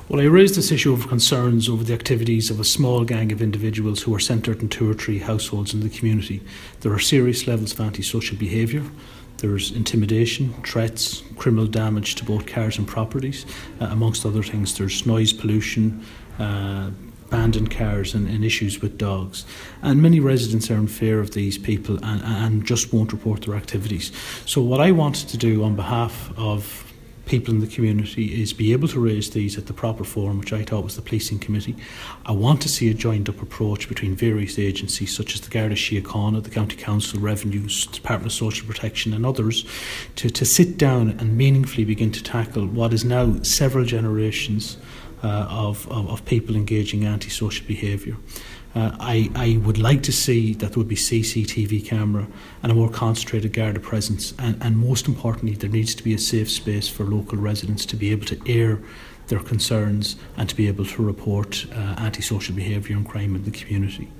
Well, I raised this issue of concerns over the activities of a small gang of individuals who are centred in 2 or 3 households in the community. There are serious levels of antisocial behaviour. There's intimidation, threats, criminal damage to both cars and properties. Amongst other things, there's noise pollution, abandoned cars and issues with dogs. And many residents are in fear of these people and just won't report their activities. So what I wanted to do on behalf of people in the community is be able to raise these at the proper forum, which I thought was the Policing Committee. I want to see a joined up approach between various agencies such as the Garda Síochána, the County Council, Revenues, Department of Social Protection and others to sit down and meaningfully begin to tackle what is now several generations of people engaging in antisocial behaviour. I would like to see that there would be CCTV camera and a more concentrated Garda presence, and most importantly there needs to be a safe space for local residents to be able to air their concerns and to be able to report antisocial behaviour and crime in the community.